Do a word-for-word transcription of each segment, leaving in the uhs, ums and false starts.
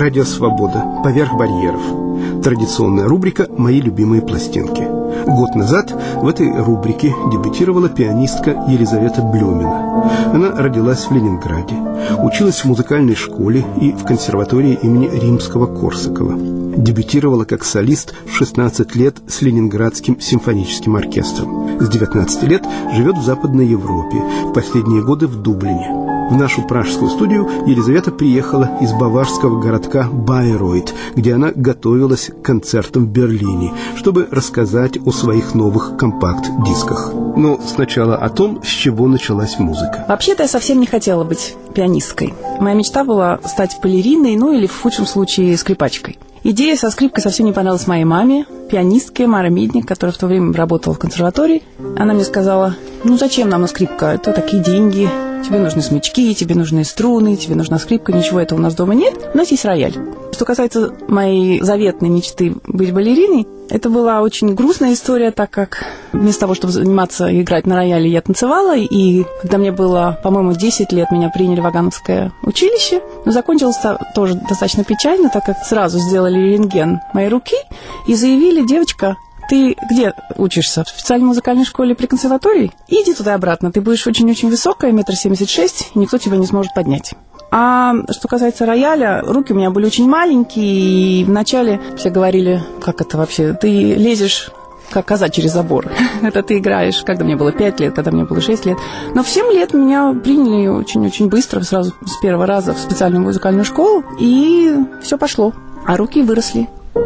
«Радио Свобода. Поверх барьеров». Традиционная рубрика «Мои любимые пластинки». Год назад в этой рубрике дебютировала пианистка Елизавета Блюмина. Она родилась в Ленинграде, училась в музыкальной школе и в консерватории имени Римского-Корсакова. Дебютировала как солист в шестнадцать лет с Ленинградским симфоническим оркестром. С девятнадцати лет живет в Западной Европе, в последние годы в Дублине. В нашу пражскую студию Елизавета приехала из баварского городка Байройт, где она готовилась к концертам в Берлине, чтобы рассказать о своих новых компакт-дисках. Но сначала о том, с чего началась музыка. Вообще-то я совсем не хотела быть пианисткой. Моя мечта была стать балериной, ну или в худшем случае скрипачкой. Идея со скрипкой совсем не понравилась моей маме, пианистке Маре Мидник, которая в то время работала в консерватории. Она мне сказала: ну зачем нам скрипка, это такие деньги, тебе нужны смычки, тебе нужны струны, тебе нужна скрипка, ничего этого у нас дома нет, у нас есть рояль. Что касается моей заветной мечты быть балериной, это была очень грустная история, так как вместо того, чтобы заниматься и играть на рояле, я танцевала, и когда мне было, по-моему, десять лет, меня приняли в Вагановское училище, но закончилось тоже достаточно печально, так как сразу сделали рентген моей руки и заявили: девочка, ты где учишься? В специальной музыкальной школе при консерватории? Иди туда-обратно, ты будешь очень-очень высокая, метр семьдесят шесть, и никто тебя не сможет поднять. А что касается рояля, руки у меня были очень маленькие, и вначале все говорили: как это вообще, ты лезешь как коза через забор. Это ты играешь, когда мне было пять лет, когда мне было шесть лет. Но в семь лет меня приняли очень-очень быстро, сразу с первого раза в специальную музыкальную школу, и все пошло, а руки выросли.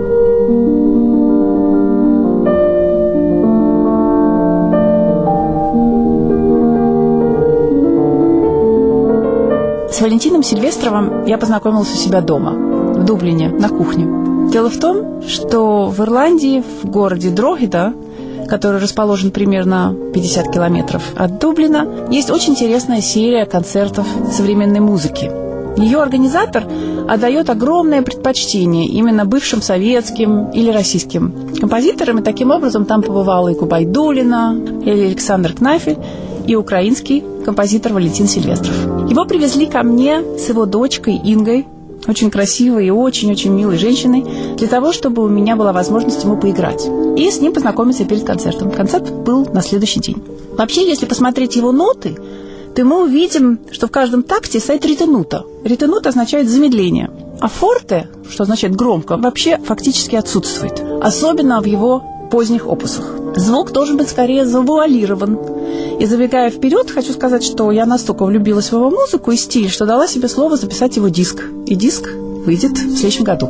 С Валентином Сильвестровым я познакомилась у себя дома, в Дублине, на кухне. Дело в том, что в Ирландии, в городе Дрогеда, который расположен примерно пятьдесят километров от Дублина, есть очень интересная серия концертов современной музыки. Ее организатор отдает огромное предпочтение именно бывшим советским или российским композиторам, и таким образом там побывала и Губайдулина, и Александр Кнафель, и украинский композитор Валентин Сильвестров. Его привезли ко мне с его дочкой Ингой, очень красивой и очень-очень милой женщиной, для того, чтобы у меня была возможность ему поиграть. И с ним познакомиться перед концертом. Концерт был на следующий день. Вообще, если посмотреть его ноты, то мы увидим, что в каждом такте стоит ритенута. Ритенута означает замедление. А форте, что означает громко, вообще фактически отсутствует. Особенно в его поздних опусах. Звук должен быть скорее завуалирован. И забегая вперед, хочу сказать, что я настолько влюбилась в его музыку и стиль, что дала себе слово записать его диск. И диск выйдет в следующем году.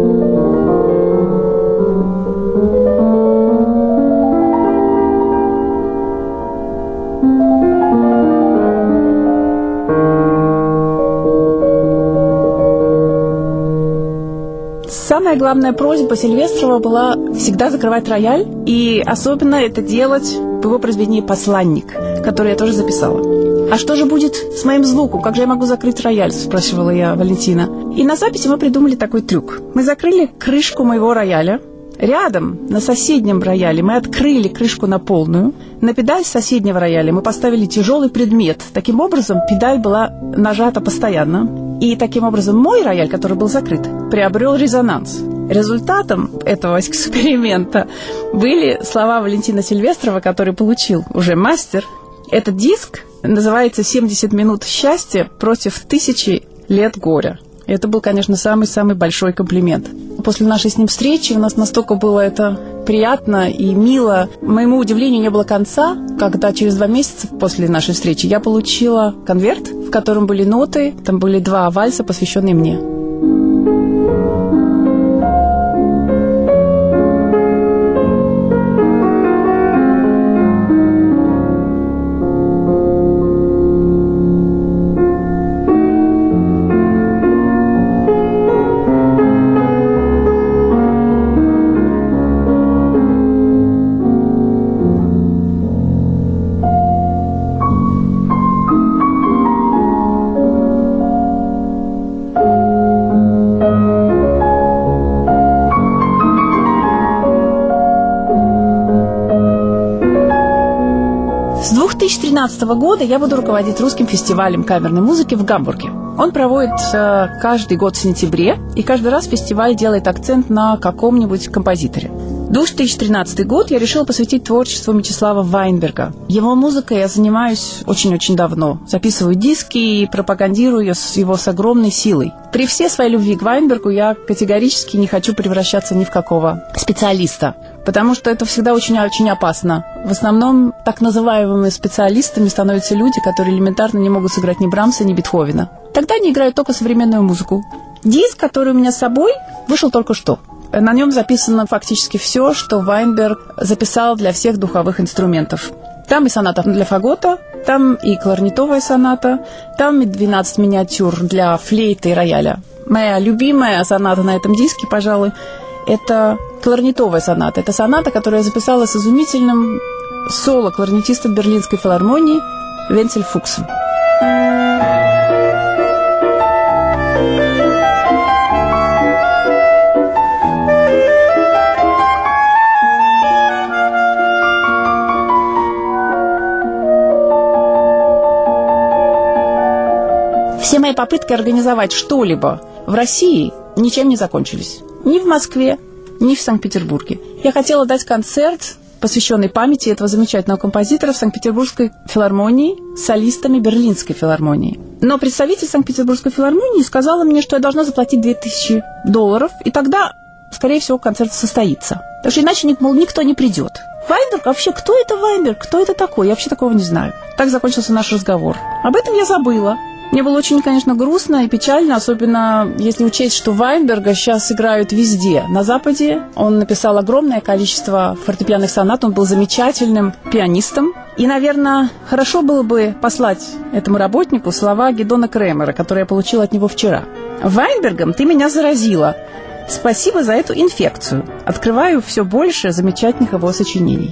Самая главная просьба Сильвестрова была всегда закрывать рояль, и особенно это делать в его произведении «Посланник», которое я тоже записала. «А что же будет с моим звуком? Как же я могу закрыть рояль?» – спрашивала я Валентина. И на записи мы придумали такой трюк. Мы закрыли крышку моего рояля. Рядом, на соседнем рояле, мы открыли крышку на полную. На педаль соседнего рояля мы поставили тяжелый предмет. Таким образом, педаль была нажата постоянно. И таким образом мой рояль, который был закрыт, приобрел резонанс. Результатом этого эксперимента были слова Валентина Сильвестрова, который получил уже мастер. Этот диск называется «семьдесят минут счастья против тысячи лет горя». И это был, конечно, самый-самый большой комплимент. После нашей с ним встречи у нас настолько было это приятно и мило. Моему удивлению не было конца, когда через два месяца после нашей встречи я получила конверт, в котором были ноты, там были два вальса, посвященные мне. С две тысячи тринадцатого года я буду руководить русским фестивалем камерной музыки в Гамбурге. Он проводит э, каждый год в сентябре, и каждый раз фестиваль делает акцент на каком-нибудь композиторе. две тысячи тринадцатый год я решила посвятить творчеству Мечислава Вайнберга. Его музыкой я занимаюсь очень-очень давно. Записываю диски и пропагандирую ее с его с огромной силой. При всей своей любви к Вайнбергу я категорически не хочу превращаться ни в какого специалиста, потому что это всегда очень-очень опасно. В основном так называемыми специалистами становятся люди, которые элементарно не могут сыграть ни Брамса, ни Бетховена. Тогда они играют только современную музыку. Диск, который у меня с собой, вышел только что. На нем записано фактически все, что Вайнберг записал для всех духовых инструментов. Там и соната для фагота, там и кларнетовая соната, там и двенадцать миниатюр для флейты и рояля. Моя любимая соната на этом диске, пожалуй, это кларнетовая соната. Это соната, которую я записала с изумительным соло кларнетиста Берлинской филармонии Венцель Фуксом. Все мои попытки организовать что-либо в России ничем не закончились. Ни в Москве, ни в Санкт-Петербурге. Я хотела дать концерт, посвященный памяти этого замечательного композитора в Санкт-Петербургской филармонии с солистами Берлинской филармонии. Но представитель Санкт-Петербургской филармонии сказала мне, что я должна заплатить две тысячи долларов, и тогда, скорее всего, концерт состоится. Потому что иначе, мол, никто не придет. Вайнберг? Вообще, кто это Вайнберг? Кто это такой? Я вообще такого не знаю. Так закончился наш разговор. Об этом я забыла. Мне было очень, конечно, грустно и печально, особенно если учесть, что Вайнберга сейчас играют везде. На Западе он написал огромное количество фортепианных сонат, он был замечательным пианистом. И, наверное, хорошо было бы послать этому работнику слова Гидона Кремера, которые я получила от него вчера. «Вайнбергом ты меня заразила. Спасибо за эту инфекцию. Открываю все больше замечательных его сочинений».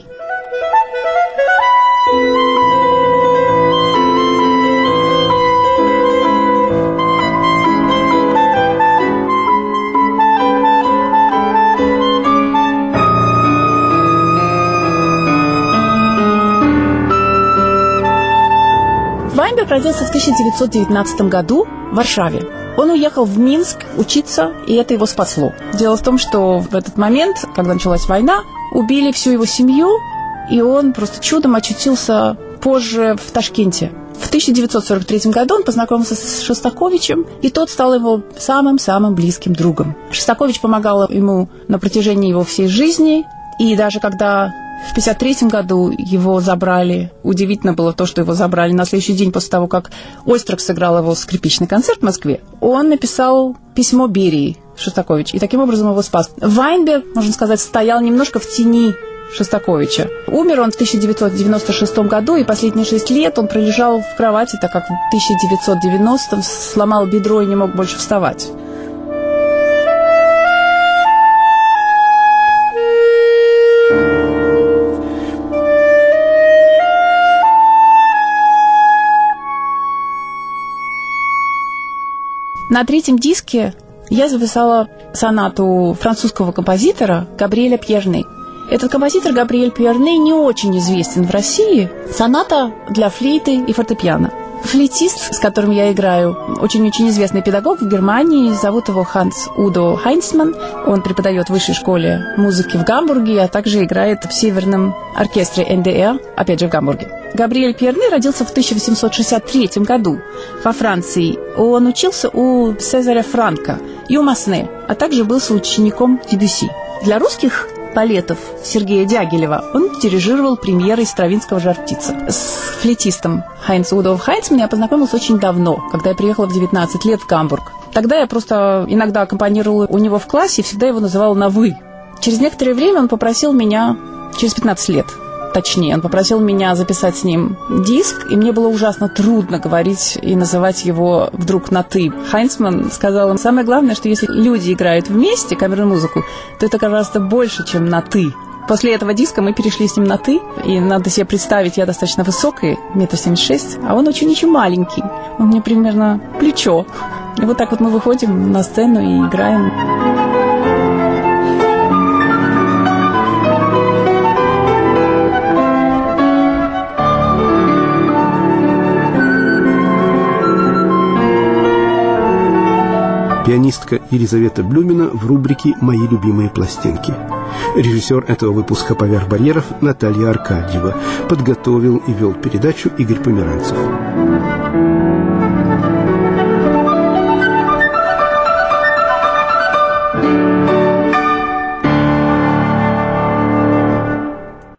Вайнберг родился в тысяча девятьсот девятнадцатом году в Варшаве. Он уехал в Минск учиться, и это его спасло. Дело в том, что в этот момент, когда началась война, убили всю его семью, и он просто чудом очутился позже в Ташкенте. В тысяча девятьсот сорок третьем году он познакомился с Шостаковичем, и тот стал его самым-самым близким другом. Шостакович помогал ему на протяжении его всей жизни, и даже когда в пятьдесят третьем году его забрали. Удивительно было то, что его забрали на следующий день после того, как Ойстрах сыграл его скрипичный концерт в Москве. Он написал письмо Берии, Шостакович, и таким образом его спас. Вайнберг, можно сказать, стоял немножко в тени Шостаковича. Умер он в тысяча девятьсот девяносто шестом году, и последние шесть лет он пролежал в кровати, так как в тысяча девятьсот девяностом сломал бедро и не мог больше вставать. На третьем диске я записала сонату французского композитора Габриэля Пьерны. Этот композитор Габриэль Пьерны не очень известен в России. Соната для флейты и фортепиано. Флейтист, с которым я играю, очень-очень известный педагог в Германии. Зовут его Ханс Удо Хайнцман. Он преподает в высшей школе музыки в Гамбурге, а также играет в Северном оркестре эн дэ эр, опять же в Гамбурге. Габриэль Пьерны родился в тысяча восемьсот шестьдесят третьем году во Франции. Он учился у Сезаря Франка и у Масне, а также был соучеником Дебюсси. Для русских балетов Сергея Дягилева он дирижировал премьеры Стравинского «Жар-птица». С флейтистом Хайнцем Удо Хайнцманом я познакомилась очень давно, когда я приехала в девятнадцать лет в Гамбург. Тогда я просто иногда аккомпанировала у него в классе и всегда его называла на «вы». Через некоторое время он попросил меня, через пятнадцать лет, точнее, он попросил меня записать с ним диск, и мне было ужасно трудно говорить и называть его вдруг на «ты». Хайнцман сказал им, самое главное, что если люди играют вместе камерную музыку, то это гораздо больше, чем на «ты». После этого диска мы перешли с ним на «ты», и надо себе представить, я достаточно высокая, метр семьдесят шесть, а он очень-очень маленький, он мне примерно плечо. И вот так вот мы выходим на сцену и играем. Пианистка Елизавета Блюмина в рубрике «Мои любимые пластинки». Режиссер этого выпуска «Поверх барьеров» Наталья Аркадьева. Подготовил и вел передачу Игорь Померанцев.